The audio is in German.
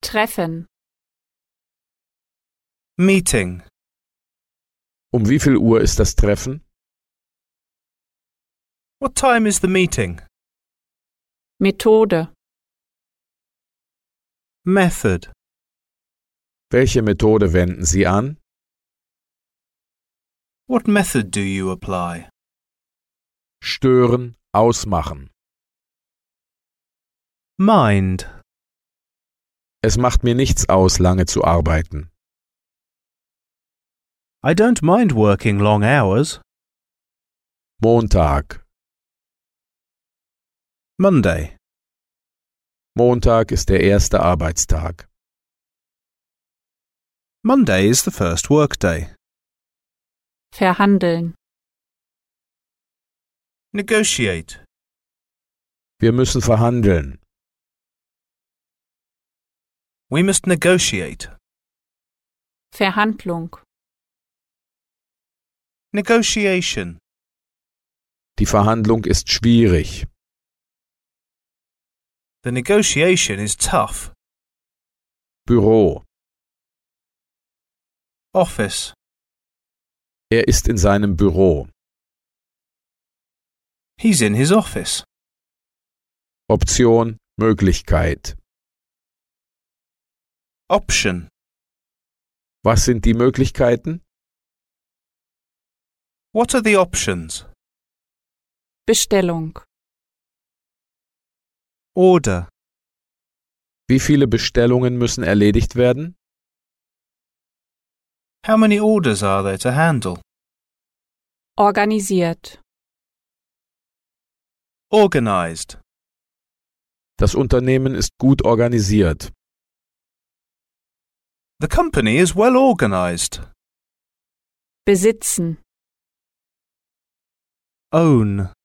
Treffen. Meeting. Um wie viel Uhr ist das Treffen? What time is the meeting? Methode. Method. Welche Methode wenden Sie an? What method do you apply? Stören, ausmachen. Mind. Es macht mir nichts aus, lange zu arbeiten. I don't mind working long hours. Montag. Monday. Montag ist der erste Arbeitstag. Monday is the first workday. Verhandeln. Negotiate. Wir müssen verhandeln. We must negotiate. Verhandlung. Negotiation. Die Verhandlung ist schwierig. The negotiation is tough. Büro. Office. Er ist in seinem Büro. He's in his office. Option, Möglichkeit. Option. Was sind die Möglichkeiten? What are the options? Bestellung. Order. Wie viele Bestellungen müssen erledigt werden? How many orders are there to handle? Organisiert. Organized. Das Unternehmen ist gut organisiert. The company is well organized. Besitzen. Own.